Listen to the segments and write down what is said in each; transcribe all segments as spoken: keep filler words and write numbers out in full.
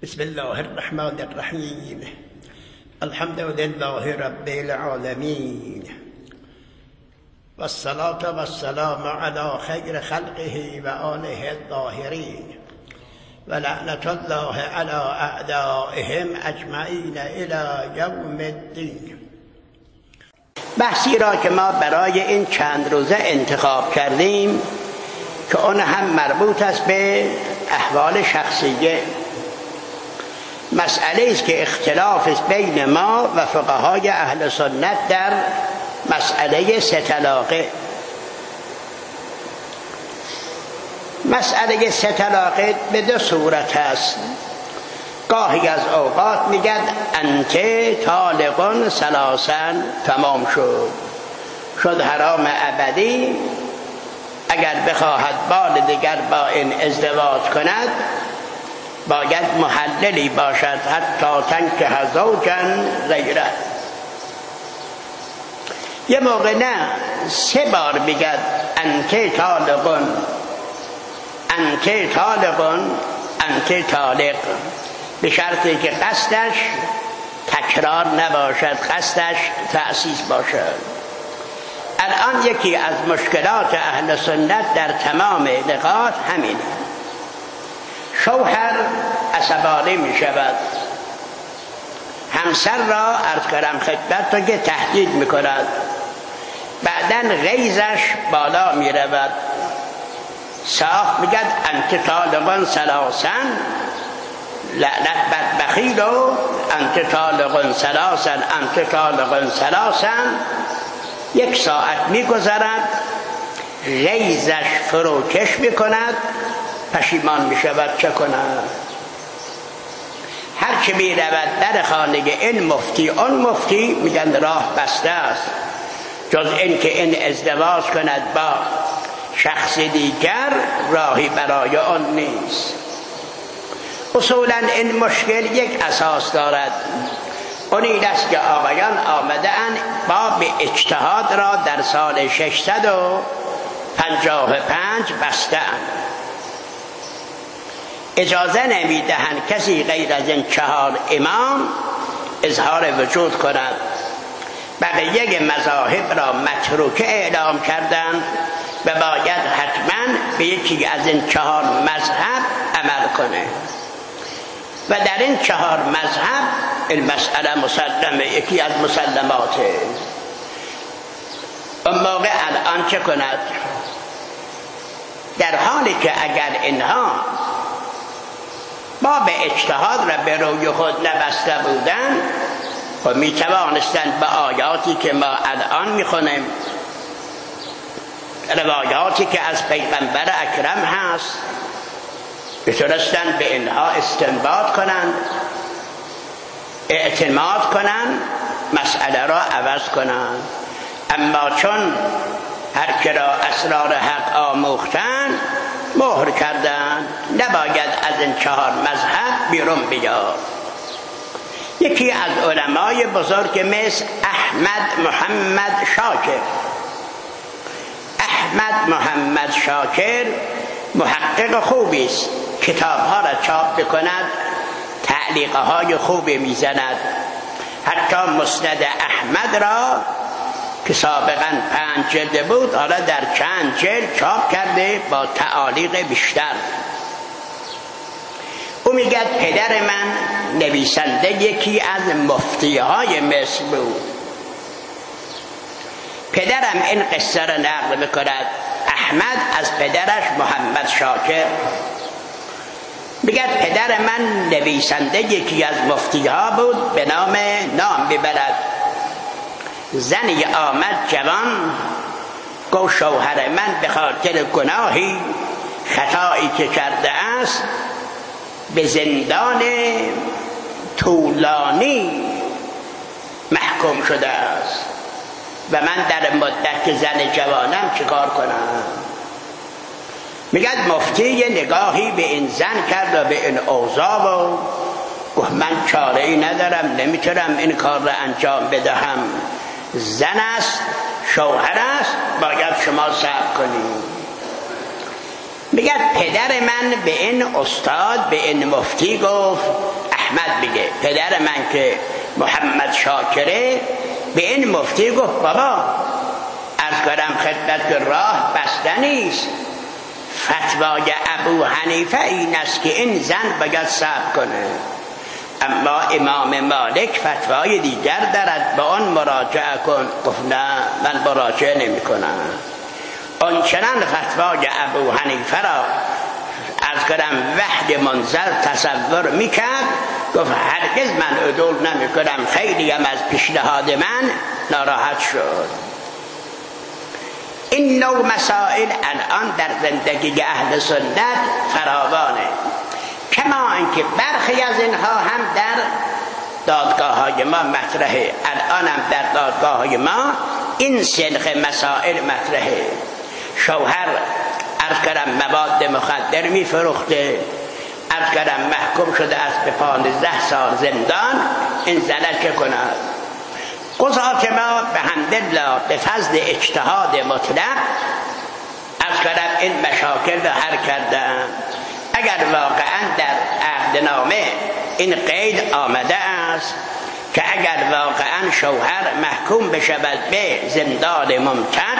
بسم الله الرحمن الرحیم. الحمد لله رب العالمین و الصلاة و السلام علی خیر خلقه و آله الطاهرین و لعنت الله علی اعدائهم اجمعین الی یوم الدین. بحثی را که ما برای این چند روزه انتخاب کردیم که آن هم مربوط است به احوال شخصیه، مسئله است که اختلاف است بین ما و فقهای اهل سنت در مسئله سه طلاقه. مسئله سه طلاقه به دو صورت است. گاهی از اوقات میگن انت طالقون ثلاثا، تمام شد شد حرام ابدی. اگر بخواهد بار دیگر با این ازدواج کند باید محللی باشد، حتی تنکح زوجا غیره. یه موقع نه، سه بار بگد انت طالقون انت طالقون انت طالق، به شرطی که قصدش تکرار نباشد، قصدش تأسیس باشد. الان یکی از مشکلات اهل سنت در تمام نقاط همینه. شوهر عصبانی می شود، همسر را عرض کردم خدمت را که تهدید می کند، بعدن غیظش بالا می رود، صاف می گد انت طالقون ثلاثا، لعنت بر بخیل و انت طالقون ثلاثا انت طالقون ثلاثا. یک ساعت می گذرد، غیظش فروکش می کند، پشیمان می شود. چه کند؟ هر که می رود در خانه این مفتی آن مفتی، میگن راه بسته است، جز این که این ازدواج کند با شخص دیگر راهی برای آن نیست. اصولا این مشکل یک اساس دارد، اون این است که آقایان آمده اند باب اجتهاد را در سال ششصد و پنجاه و پنج بسته اند. اجازه نمیدهند کسی غیر از این چهار امام اظهار وجود کند. بقیه مذاهب را متروکه اعلام کردند و باید حتما به یکی از این چهار مذهب عمل کنه و در این چهار مذهب این مسئله مسلمه، یکی از مسلماته. اون موقع الان چه کند؟ در حالی که اگر اینها باب اجتهاد را به روی خود نبسته بودن، خب می توانستند به آیاتی که ما الان می خونیم، روایاتی که از پیغمبر اکرم هست، بتونستند به اینها استنباط کنند، اعتماد کنند، مسئله را عوض کنند. اما چون هر که را اسرار حق آموختند مهر کردند، نباید از این چهار مذهب بیرون بیاد. یکی از علمای بزرگ مثل احمد محمد شاکر احمد محمد شاکر محقق خوبی است، کتاب‌ها را چاپ می‌کند، تعلیقه های خوبی میزند. حتی مسند احمد را که سابقا پنج جلد بود حالا در چند جلد چاپ کرده با تعالیق بیشتر. او میگه پدر من نویسنده یکی از مفتیهای مصر بود. پدرم این قصه را نقل میکند، احمد از پدرش محمد شاکر میگه پدر من نویسنده یکی از مفتیها بود، به نام نام ببرد. زنی آمد جوان، گو شوهر من به خاطر گناهی خطایی که کرده است به زندان طولانی محکوم شده است و من در مدت که زن جوانم چیکار کنم؟ میگه مفتی یه نگاهی به این زن کرد و به این اوضاع و گفت من چاره ای ندارم، نمیتونم این کار را انجام بدهم. زن است، شوهر است، باید شما صبر کنید. میگه پدر من به این استاد، به این مفتی گفت احمد بگه پدر من که محمد شاکره به این مفتی گفت بابا عرض کردم خدمت که راه بسته نیست، فتوای ابو حنیفه این است که این زن باید صبر کنه، اما امام مالک فتوای دیگر دارد به آن مراجعه کن. گفت نه من مراجعه نمی کنم. آنچنان فتوای ابو حنیفه را از کردم وحد منزل تصور میکرد، گفت هرگز من عدول نمی کنم. خیلی هم از پیشنهاد من ناراحت شد. این نوع مسائل الان در زندگی اهل سنت فراوانه، کما اینکه برخی از اینها هم در دادگاه های ما مطرحه. الان هم در دادگاه های ما این سلخ مسائل مطرحه. شوهر عرض کردم مواد مخدر می فروخته، عرض کردم محکوم شده است به پانزده سال زندان، این زنه چه کند؟ قضات ما به حمدالله به فضل اجتهاد مطلق عرض کردم این مشاکل را حل کردن. اگر واقعا در عهدنامه این قید آمده است که اگر واقعا شوهر محکوم بشود به زندان ممتد،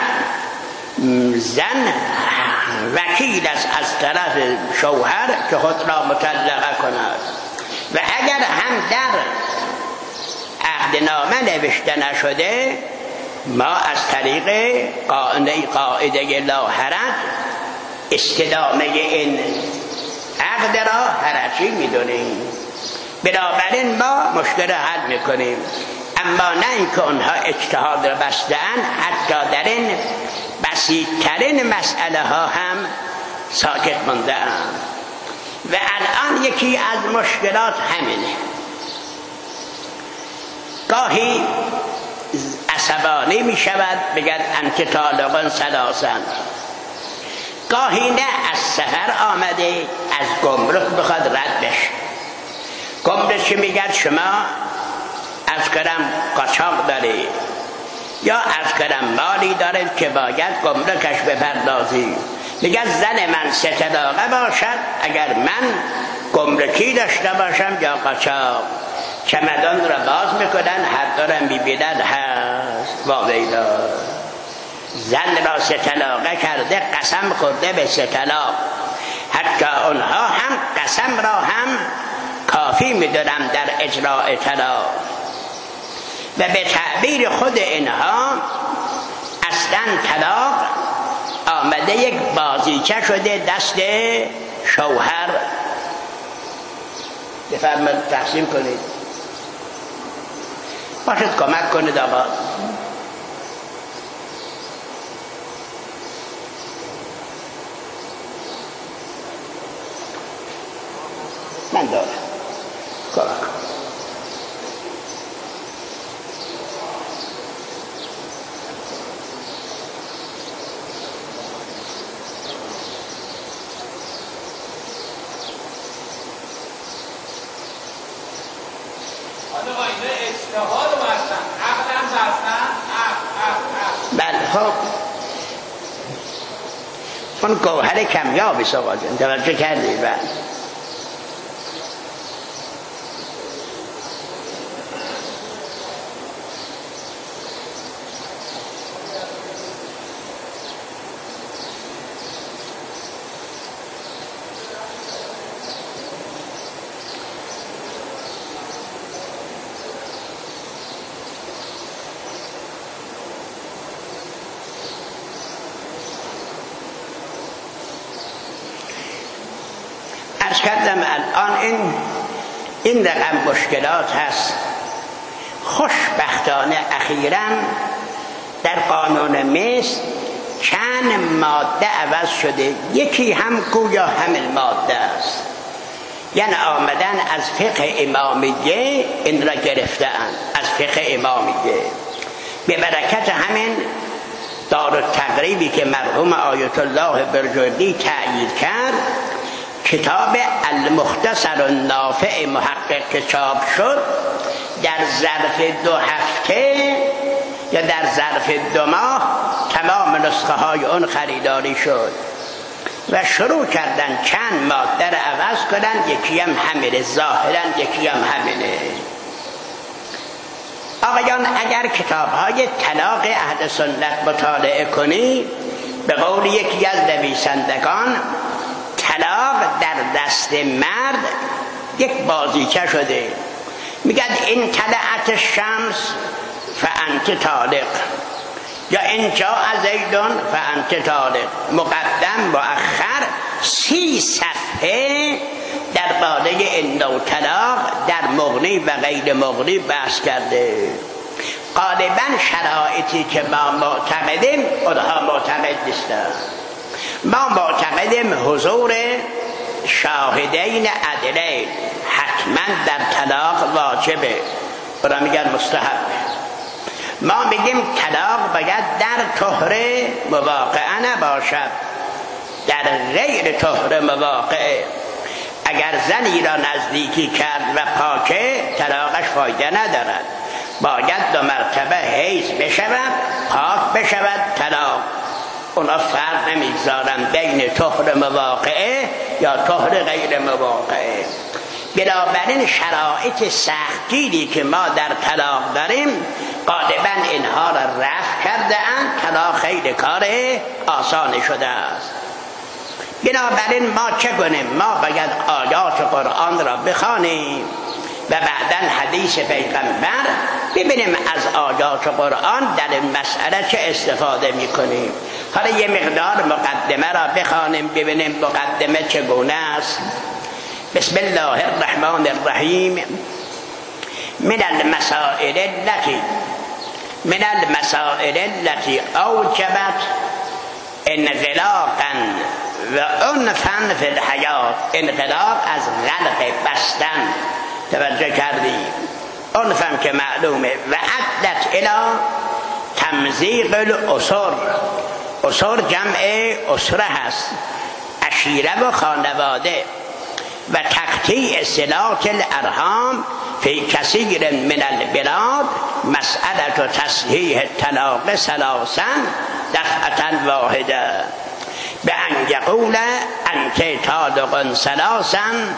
زن وکیل است از طرف شوهر که خود را مطلقه کند. و اگر هم در عهدنامه نوشته نشده، ما از طریق قاعده قاعده لا حرج استدامه این عقد را حرجی میدونیم. بنابراین ما مشکل حل میکنیم، اما نه اینکه اونها اجتهاد را بستن، حتی در این بسیط‌ترین مسئله ها هم ساکت مانده اند. و الان یکی از مشکلات همینه، گاهی عصبانی می شود بگد انت طالقان ثلاثا، گاهی نه از سفر آمده از گمرک بخواد رد بشه. گمرک چی میگد؟ شما از کردم قاچاق داری یا از کردم مالی دارید که باید گمرکش بپردازی. میگه زن من سه طلاقه باشد اگر من گمرکی داشته باشم یا قاچاق. چمدان را باز میکنن، هر دارم میبینن هست واویلا، زن را سه طلاقه کرده، قسم خورده به سه طلاق. حتی اونها هم قسم را هم کافی میدونم در اجراء طلاق. و به تعبیر خود اینها اصلا طلاق آمده یک بازیچه شده دست شوهر. بفرمایید تقسیم کنید، باشید کمک کنید آقا. من دارم کمک کنید. اون گوهر کمیابی سوال جان توجه کردی؟ بعد کردم الان این این رقم مشکلات هست. خوشبختانه اخیراً در قانون مصر چند ماده عوض شده، یکی هم گویا همین ماده است، یعنی آمدن از فقه امامیه این را گرفتن، از فقه امامیه. به برکت همین دارالتقریبی که مرحوم آیت الله برجردی تأیید کرد، کتاب المختصر النافع محقق که چاپ شد، در ظرف دو هفته یا در ظرف دو ماه تمام نسخه های اون خریداری شد. و شروع کردن چند ماده را عوض کنن، یکی هم همینه ظاهرا، یکی هم همینه. آقایان اگر کتاب های طلاق اهل سنت مطالعه کنی، به قول یکی از نویسندگان طلاق در دست مرد یک بازیچه شده. میگن این طلعت الشمس فانت طالق، یا این جاء زیدون فانت طالق. مقدم مؤخر سی صفحه درباره این نوع طلاق در مغنی و غیر مغنی بحث کرده. غالبا شرایطی که ما معتقدیم اونها معتقد نیستن. ما معتقدیم حضور شاهدین عدلین حتما در طلاق واجبه، اونا میگن مستحب. ما میگیم طلاق باید در طهر مواقعه نباشد، در غیر طهر مواقعه. اگر زنی را نزدیکی کرد و پاکه، طلاقش فایده ندارد، باید دو مرتبه حیض بشود، پاک بشود، طلاق. اونا فرق نمیگذارن بین طهر مواقعه یا طهر غیر مواقعه. بنابراین شرایط سختگیری که ما در طلاق داریم غالبا اینها را رفع کرده اند، طلاق خیلی کار آسان شده است. بنابراین ما چه کنیم؟ ما باید آیات قرآن را بخوانیم و بعداً حدیث پیغمبر، ببینیم از آیات قرآن در این مسئله چه استفاده میکنیم. حالا یه مقدار مقدمه را بخوانیم ببینیم مقدمه چگونه است. بسم الله الرحمن الرحیم. من المسائل التي من المسائل التي اوجبت انغلاقا و عنفا فی الحیات. انغلاق از غلق، بستن، توجه کردی؟ عنفا که معلومه. و عدت الى تمزیق الاسر. اسر جمع اسره هست، عشیره و خانواده. و تقطیع صلات الارحام فی کثیر من البلاد. مسئله تصحیح الطلاق ثلاثا دفعة واحده. به ان یقول انت طالق ثلاثا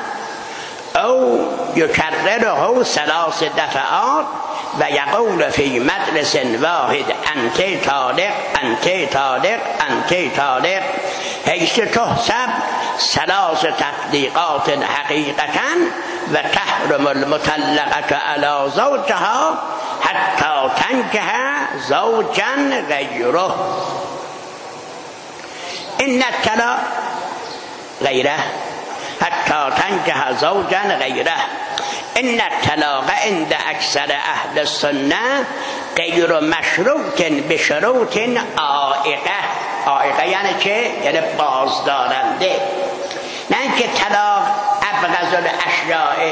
او یکرره ثلاث دفعات و یقول فی مجلس واحد انت طالق انت طالق انت طالق، حیث تحسب ثلاث تطلیقات حقیقتا و تحرم المطلقه علی زوجها حتی تنکح زوجا غیره. ان الطلاق غیره حتی تنکح زوجا غیره. ان الطلاق عند اکثر اهل السنه غیر مشروط بشروط عائقه. عائقه یعنی چه؟ یعنی بازدارنده. نه اینکه طلاق ابغض الاشیاء.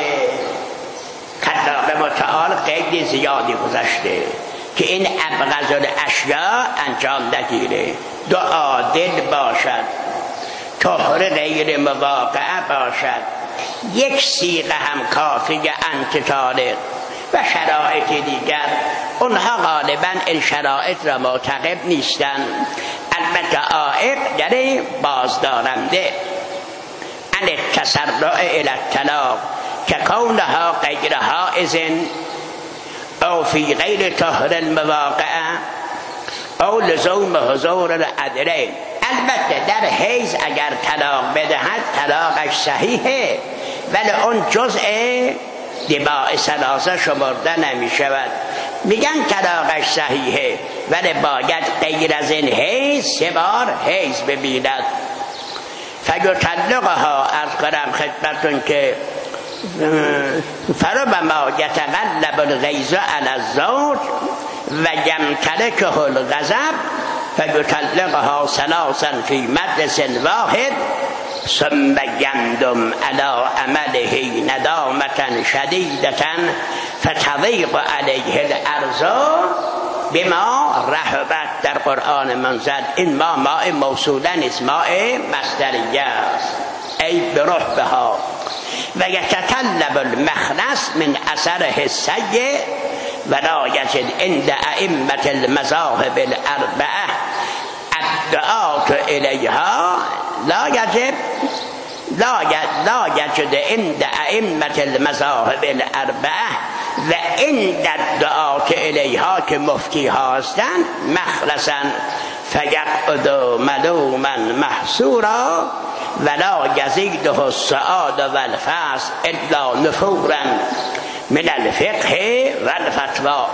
خطاب متعال قید زیادی گذاشته که این ابغض الاشیاء انجام نگیره. دو عادل باشد، طهر غیر مواقعه باشد، یک صیغه هم کافیه انت طالق و شرایط دیگر. اونها غالبا این شرایط را معتقد نیستن. البته عائق یعنی بازدارنده. ان التسرع الی الطلاق که کونها غیر حائض او فی غیر طهر المواقعه او لزوم حضور العدلین. البته در حیض اگر طلاق بدهد طلاقش صحیحه، ولی اون جزء دباع ثلاثه شمرده نمی شود. میگن طلاقش صحیحه ولی باید غیر از این حیض سه بار حیض ببیند. فیطلقها از قرم خدمتون که فربما یتغلب الغیظ علی الزوج و یمتلکه الغضب فیطلقها ثلاثا فی مجلس واحد ثم یندم علی عمله ندامة شدیدة فتضیق علیه الارض بما رحبت. در قرآن منزل این ما ماء موصوله نیست، ماء مصدریه است، ای برحبها. و یتطلب المخلص من اثره السیء ولا یجد عند ائمة المذاهب الاربعه الدعاة الیها لا یجب لا یجد عند ائمة المذاهب الاربعه و عند الدعاة الیها که مفتی هستند مخلصا فیقعد ملوما محصورا ولا یزیده السعاد والفاز الا نفورا من الفقه والفتوى.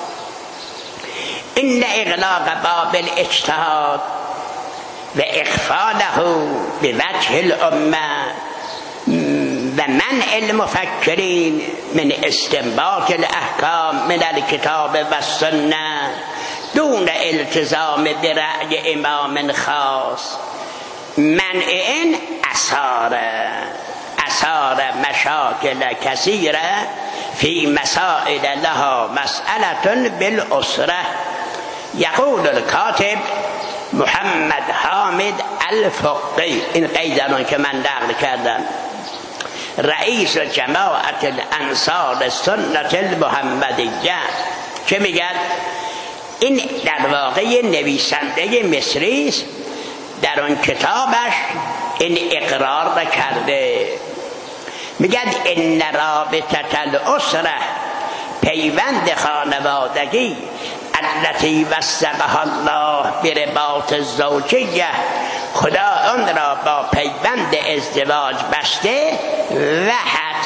ان اغلاق باب الاجتهاد و اغفاله بوجه الامه و منع المفکرین من استنباط الاحکام من الكتاب و السنه دون التزام برأی امام خاص منع این اثار اثار مشاکل کثیره فی مسائل لها مسئله بالاسره. یقول الکاتب محمد حامد الفقی، این قیدران که من نقل کردم، رئیس جماعت الانصار سنت المحمدیه، که میگن این در واقع نویسنده مصری است، در اون کتابش این اقرار کرده، میگن ان رابطه الاسره، پیوند خانوادگی التي وثقها الله برباط الزوجیه، خدا آن را با پیوند ازدواج بسته، وحد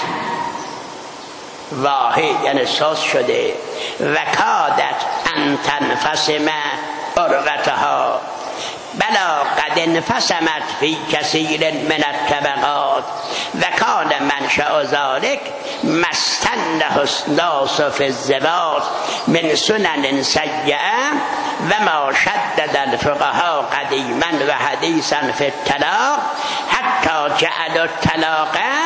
واحد یعنی ساز شده، و کادت ان تنفسم عروتها بلا قد انفسمت فی کثیر من الطبقات و کان منشأ ذلك مستنه الناس فی الزواج من سنن سیئه و ما شدد الفقهاء قدیما و حدیثا فی الطلاق حتی جعل الطلاق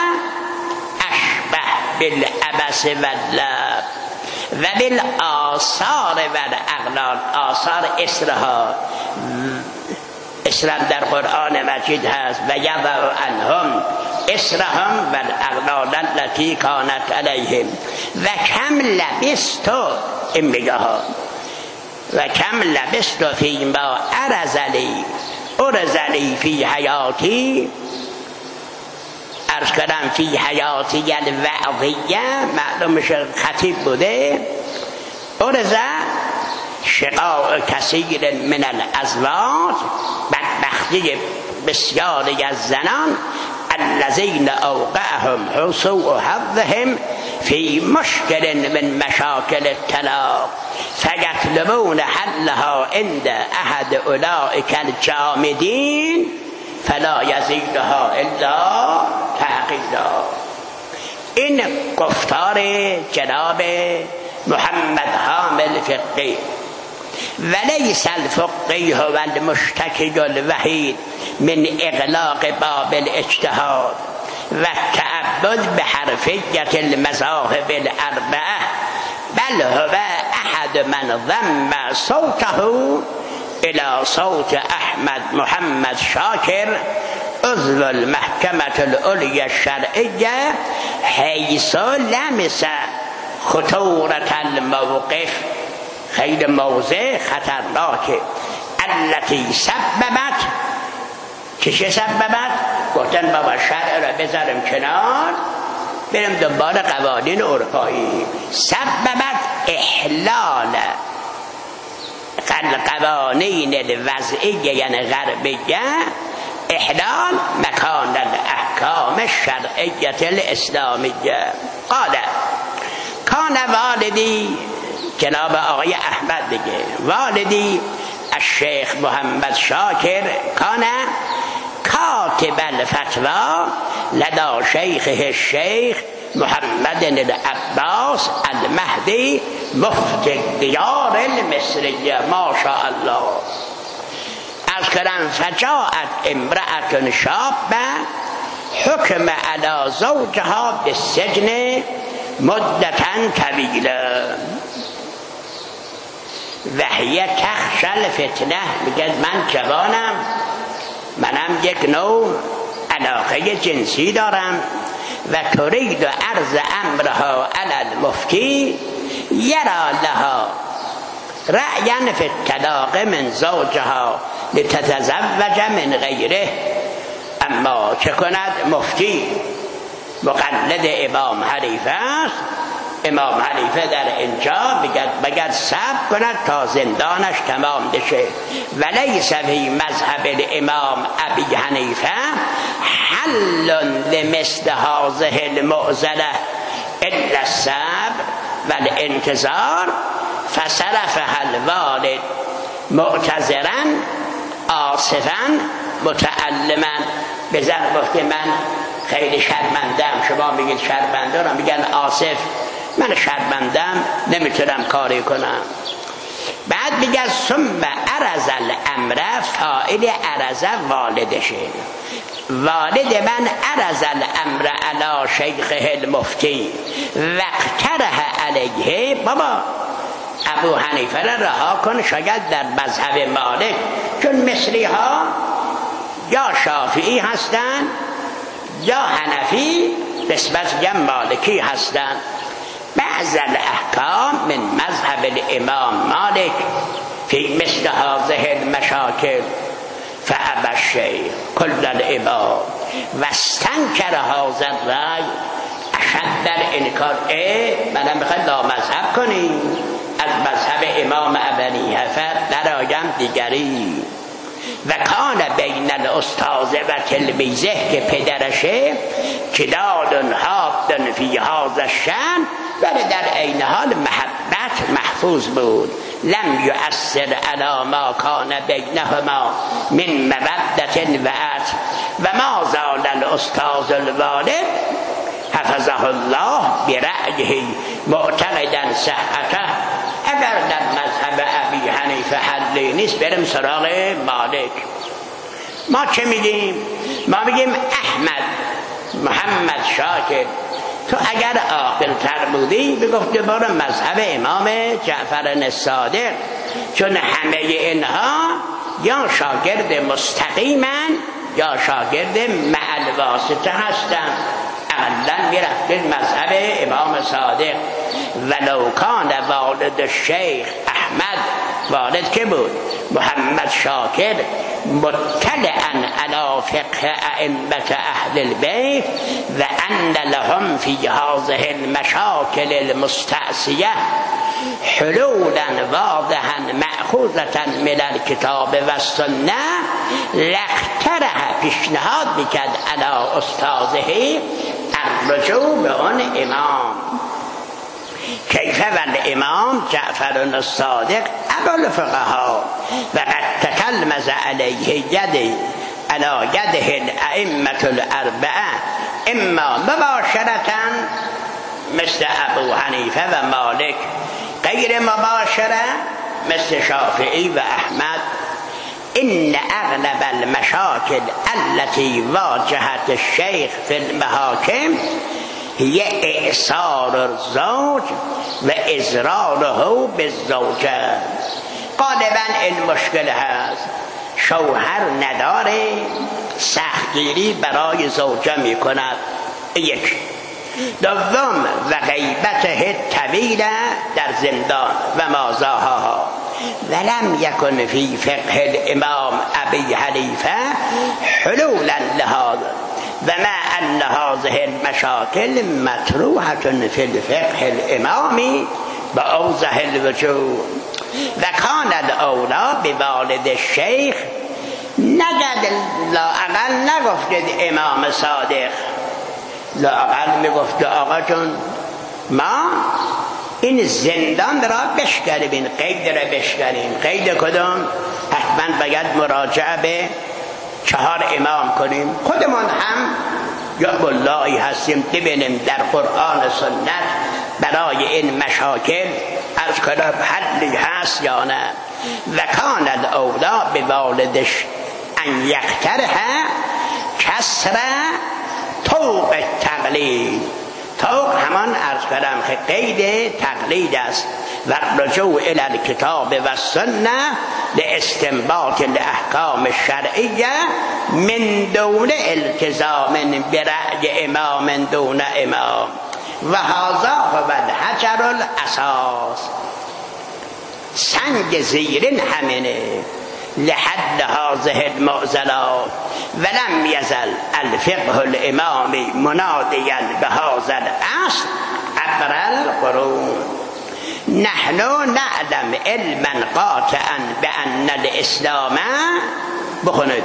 اشبه بالعبس واللعب و بالآثار و الاغلال. آثار اسرها، اسرم در قرآن مجید هست، و یضع عنهم اسرهم و الاغلال التي كانت علیهم و کم لبستو، این میگه ها، و کم لبستو فیما ارزلی ارزلی فی حیاتی، عرض کردم فی حیاتی الوعظیه، معلوم شد خطیب بوده، ارزه شقاء کثیر من الازواج، بدبختی بسیاری از زنان، الذین اوقعهم حصول حظهم فی مشکل من مشاکل الطلاق فیطلبون حلها عند احد اولئک الجامدین فلا یزیدها الا تعقیدا. این گفتار جناب محمد حامد فقی. ولیس الفقیه و المشتکی الوحید من اغلاق باب الاجتهاد و التعبد بحرفیت المذاهب الاربعه، بل هو احد من ضم صوته الى صوت احمد محمد شاکر عضو المحکمة العلیا الشرعیه حیث لمس خطورة الموقف، خیلی موضع خطرناکه، التي سببت، که چه سببت؟ گفتن بابا شرع را بذارم کنار بریم دنبال قوانین اروپایی. سببت احلال قوانین الوضعیه یعنی غربیه، احلال مکان الاحکام الشرعیه الاسلامیه. قال کان والدی، جناب آقای احمد دیگه، والدی الشیخ محمد شاکر کان کاتب الفتوا لدا شیخه الشیخ محمد العباس المهدی مفتی دیار المصریه. ما شاء الله. از کرن فجاءت امرأة شابه حکم علی زوجها بالسجن مدتا طویله و هی تخشى الفتنه، میگه من جوانم، منم یک نوع علاقه جنسی دارم و ترید عرض امرها علی المفتی یرا لها رأیا فی الطلاق من زوجها لتتزوج من غیره. اما چه کند مفتی مقلد امام حنیفه است، امام حنیفه در اینجا بگد صبر کند تا زندانش تمام بشه. ولیس فی مذهب الامام ابی حنیفه حل لمثل هذه المعضله الا الصبر والانتظار فصرفها الوالد معتذرا آسفا متألما. بزن گفته من خیلی شرمندم، شما میگید شرمنده، را میگن آسف، من شرمندم نمیتونم کاری کنم. بعد میگه ثم عرض الامر، فاعل عرض والدشه، والد من عرض الامر علی شیخه المفتی واقترح علیه، بابا ابو حنیفه را رها کن، شاید در مذهب مالک، چون مصری ها یا شافعی هستند یا حنفی، نسبت یا مالکی هستند. بعض الاحکام من مذهب الامام مالک فی مثل هذه المشاکل فابى الشیخ کل الامام واستنکر هذا الرأی اشد الانکار. منم میخواد لا مذهب کنی از مذهب امام ابی حنیفه درآیم دیگری. و کان بین الاستاذ و تلمیذه که پدرشه کداد حاد فی هذا الشأن، ولی در عین حال محبت محفوظ بود. لم یؤثر علی ما کان بینهما من مودة و عطف و ما زال الاستاذ الوالد حفظه الله برأیه معتقدا صحته. اگر در مذهب ابی حنیفه حلی نیست بریم سراغ مالک. ما چه میگیم؟ ما میگیم احمد محمد شاکر، تو اگر عاقل تر بودی بگفتی برو مذهب امام جعفر الصادق، چون همه اینها یا شاگرد مستقیمن یا شاگرد مع الواسطه هستن. اقلا میرفتید مذهب امام صادق. ولو کان والد الشیخ احمد، والد که بود؟ محمد شاکر، مطلعا علی فقه ائمه اهل البیت و ان لهم فی هذه المشاکل المستعصیه حلولا واضحا مأخوذة من الکتاب و السنه لاقترح، پیشنهاد میکرد علی استاذه الرجوع به آن امام. کیف والامام جعفر الصادق ابو الفقهاء و قد تتلمذ علیه یدی علی یده الائمه الاربعه اما مباشرة مثل ابو حنیفه و مالک، غیر مباشره مثل شافعی و احمد. ان اغلب المشاکل التي واجهت الشیخ في المحاکم هي اعصار الزوج و ازراره بالزوجه. غالبا این مشکل هست، شوهر نداره، سختگیری برای زوجه می کند. یک. دوم و غیبته طویله در زندان و مازاها. ولم یکن فی فقه الامام ابی حنیفه حلولا لهذا و ما ان هذه المشاکل مطروحه فی الفقه الامامی با اوضح الوجوه و کان الاولا بوالد الشیخ. نگد لااقل نگفتید امام صادق، لااقل میگفت آقا جون ما این زندان را بشکنیم، قید را بشکنیم. قید کدام؟ حتما باید مراجعه به چهار امام کنیم. خودمان هم یا والله هستیم ببینیم در قرآن و سنت برای این مشاکل از کنم حلی هست یا نه. و کان الاولا به والدش ان یقترح کسر طوق تقلید. طوق همان عرض کردم که قید تقلید است. و رجوع الی الکتاب و سنه لاستنباط الاحکام الشرعیه من دون التزام برأی امام دون امام و هذا هو الحجر الاساس. سنگ زیرین همینه لحد هذه المعضلات ولم يزل الفقه الإمامي مناديا بهذا الأصل عبر القرون. نحن نعلم علما قاطعا بأن الإسلام بخند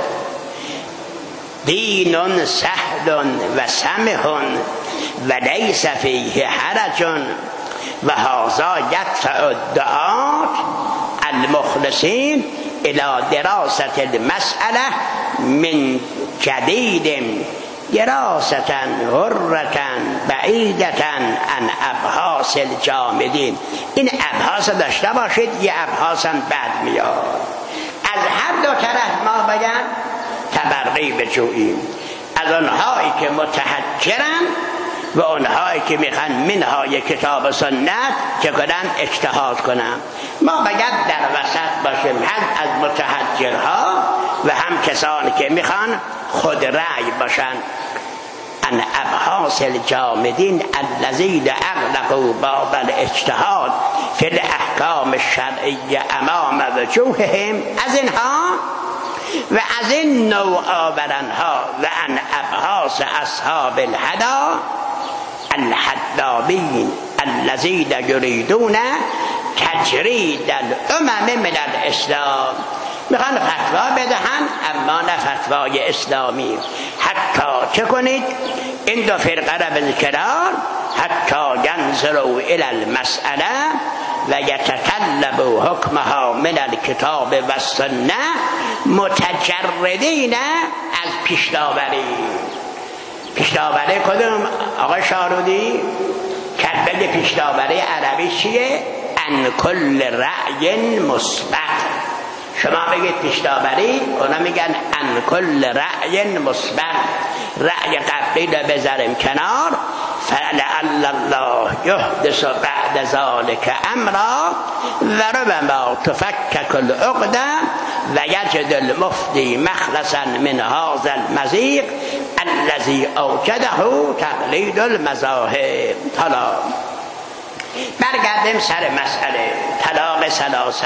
دين سهل وسمح وليس فيه حرج، وهذا يدفع الدعاة المخلصين إلى دراسة المسألة من جديد دراسة هرة بعيدة عن ابحاث الجامدین. این ابحاث داشته باشید، یه ابحاثا بعد میاد. از هر دو طرف ما باید تبرئی بجوییم، از اونهایی که متحجرن و اونهایی که میخوان منهای کتاب و سنت که کنن اجتهاد کنن. ما باید در وسط باشیم، هم از متحجرها و هم کسانی که میخوان خود رأی باشن. ان ابحاث الجامدین الذین اغلقوا باب الاجتهاد فی الاحکام الشرعیه امام وجوههم، از اینها و از این نوع آورنها و ان ابحاث اصحاب الهدی الحدابین الذین یریدون تجرید الامم من الاسلام، میخوان فتوا بدهن اما نه فتوای اسلامی. حتی چه کنید؟ این دو فرقه را به ذکران حتی ینظروا الی المسئله و یتطلبوا حکمها من الکتاب و السنه متجردین از پیش‌داوری. پیش‌داوری کدوم آقا شارودی؟ کلمه پیش‌داوری عربی چیه؟ ان کل رأی مثبت. شما بگید پیش‌داوری، اونا میگن ان کل رأی مثبت. رأی قبلی رو بذاریم کنار، فلعل الله یحدث بعد ذلك امرا و ربما تفکک العقده و یجد المفتی مخلصا من هذا المضیق الذي اوجده تقلید المذاهب. حالا برگردیم سر مسئله طلاق ثلاثه.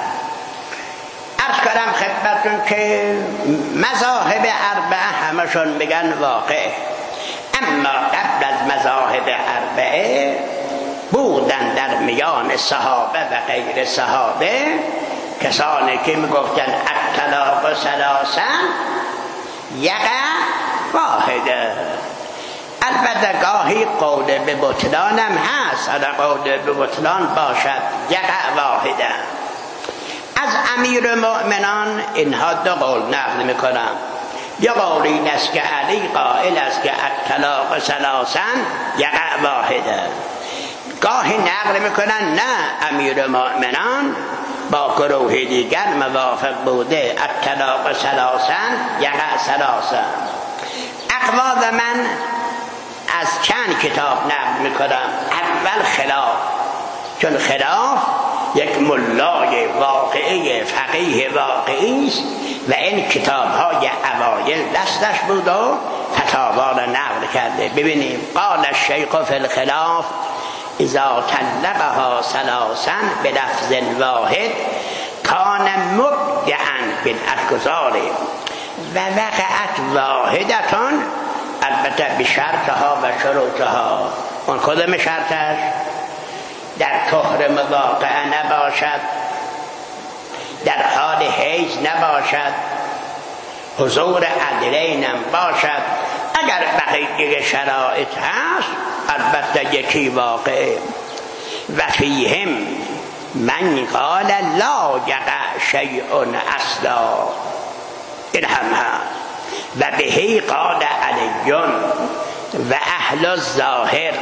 عرض کردم خدمتتون که مذاهب اربعه همشون میگن واقع، اما قبل از مذاهب اربعه بودن در میان صحابه و غیر صحابه کسانی که میگفتن الطلاق ثلاثه یقع واحده. البته گاهی قول به بطلان هم هست، اگر قول به بطلان باشد یقع واحده. از امیر مؤمنان اینها دو قول نقل میکنم. یا قول این است که علی قائل است که الطلاق ثلاثا یقع واحده. گاهی نقل میکنن نه، امیر مؤمنان با گروه دیگر موافق بوده الطلاق ثلاثا یقع ثلاثا. اقوال من از چند کتاب نقل میکنم. اول خلاف، چون خلاف یک ملای واقعی فقیه واقعی است و این کتاب های اوایل دستش بود و فتاوا را نقل کرده. ببینیم قال الشیخ فی الخلاف اذا طلقها ثلاثا بلفظ واحد کان مبدعا بالاعتذار و وقعت واحدتان، البته بشرطها و شروطها. اون کدام شرطش؟ در طهر مواقع نباشد، در حال حیض نباشد، حضور عدلین هم باشد. اگر بقیه شرایط هست البته یکی واقع. و فیهم من قال لا یقع شیء اصلا، این هم هست. و بهی قال علی و اهل الظاهر.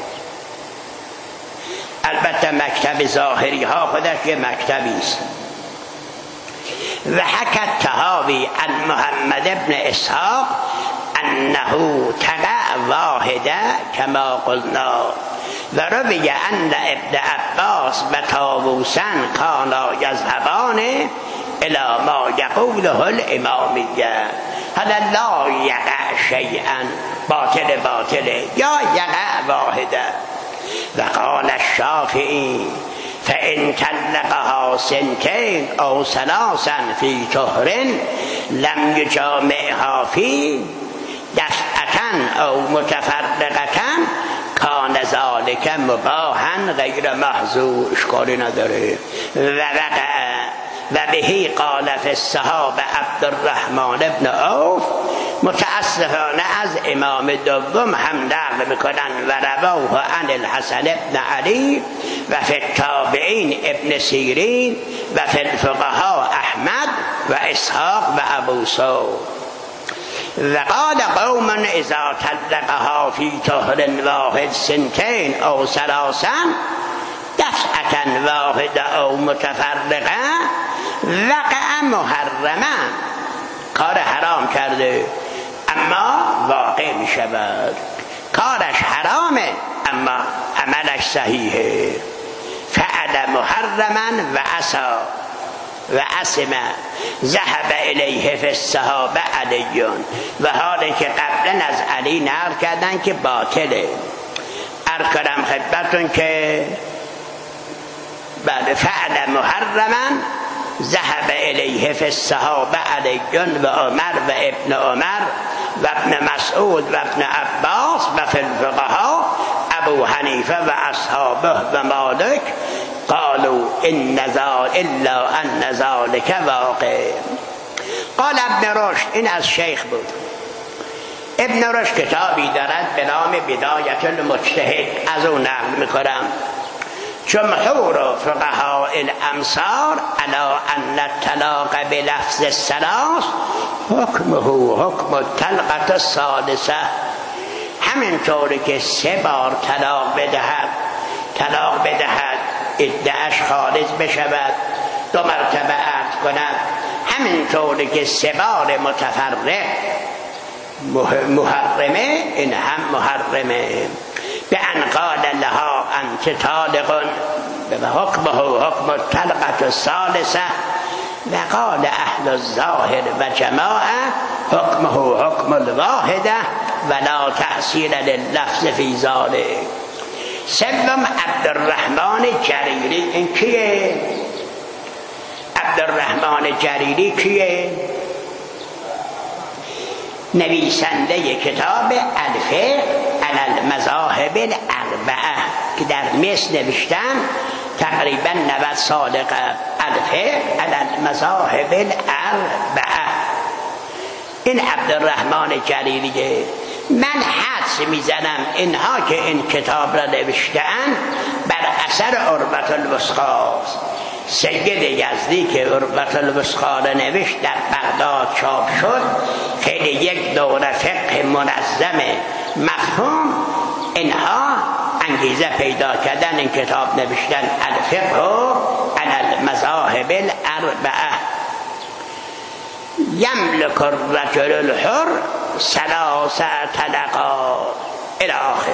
البته مکتب ظاهری ها خودش یه مکتبی است. و حکت تهاوی عن محمد ابن اسحاق انه تقع واحده کما قلنا و روی ان ابن عباس و طاووسا کانا یذهبان الی ما یقوله الامامیه. حالا لا یقع شیئا، باطل باطله، یا یقع واحده. و قال الشافعی فإن طلقها سنتين أو ثلاثا في طهر لم يجامعها فيه دفعة أو متفرقة کان ذالک مباحا غیر محظور، اشکالی نداره. و وقع و بهی قال فی الصحابه عبدالرحمن ابن عوف، متاسفانه از امام دوم هم نقل میکنن و رواه عن الحسن ابن علی و فی التابعین ابن سیرین و فی الفقهاء احمد و اسحاق و ابو ثور. وقال قوم اذا طلقها في طهر واحد سنتين او ثلاثا دفعة واحدة او متفرقة وقع محرما، کار حرام کرده اما واقع می شود. کارش حرامه اما عملش صحیحه. فعل محرما و عصا و اسم ذهب الیه فی الصحابه علیون، و حالی که قبلا از علی نقل کردن که باطله. عرض کردم خدمتتون که بعد فعل محرما ذهب الیه فی الصحابه علیون و عمر و ابن عمر و ابن مسعود و ابن عباس و فی الفقهاء ابو حنیفه و اصحابه و مالک قالوا ان ذا الا ان ذلك واقع. قال ابن رشد، این از شیخ بود. ابن رشد کتابی دارد به نام بدایت المجتهد، از اون نقل میکنم. جمهور فقهاء الامصار على ان الطلاق بلفظ الثلاث حکمه حکم الطلقه الثالثه، همینطوری که سه بار طلاق بدهد طلاق بدهد ادعاش خارج بشود، دو مرتبه عقد کند، همینطوری که سه بار متفرق محرمه، این هم محرمه. به ان قال لها انت طالق به حکمه حکم الطلقه الثالثه و قال اهل الظاهر و جماعه حکمه حکم الواحده ولا تأثیر لللفظ فی ذلک. سوم عبدالرحمن جریری، این کیه؟ عبدالرحمن جریری کیه؟ نویسنده کتاب الفقه علی المذاهب الاربعه که در مصر نوشتن تقریبا نود سال قبل. الفقه علی المذاهب الاربعه، این عبدالرحمن جریریه. من حدس میزنم اینها که این کتاب را نوشتن بر اثر عروة الوثقی. سید یزدی که عروة الوثقی را نوشت در بغداد چاپ شد، خیلی یک دوره فقه منظم مفهوم، اینها انگیزه پیدا کردن این کتاب نوشتن الفقه علی المذاهب الاربعه. یملک الرجل الحر ثلاث طلقات الی آخر.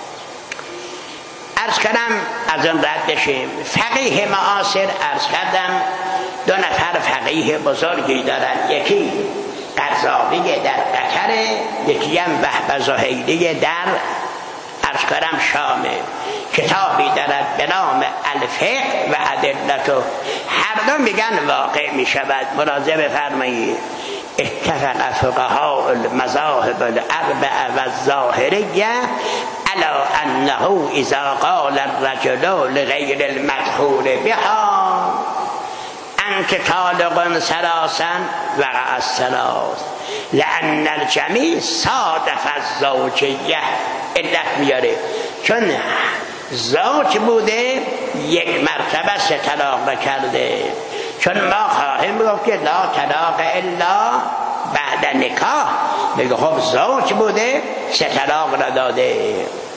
عرض کردم از اون رد بشیم. فقیه معاصر عرض کردم دو نفر فقیه بزرگی دارن، یکی قرضاوی در قطر، یکی هم وهب زهیری در عرض کردم شامه. کتابی دارد به نام الفقه و ادلته، هر دو میگن واقع میشود. مراجعه بفرمایید. اتفق فقهاء المذاهب الاربعه و الظاهریه على انه اذا قال الرجل لغیر المدخول بها انت طالق ثلاثا وقع الثلاث لان الجمیع صادف الزوجیه. علت میاره چون زوج بوده یک مرتبه سه طلاق کرده. چون ما خواهیم گفت که لا طلاق الا بعد نکاح، بگه خب زوج بوده سه طلاق را داده.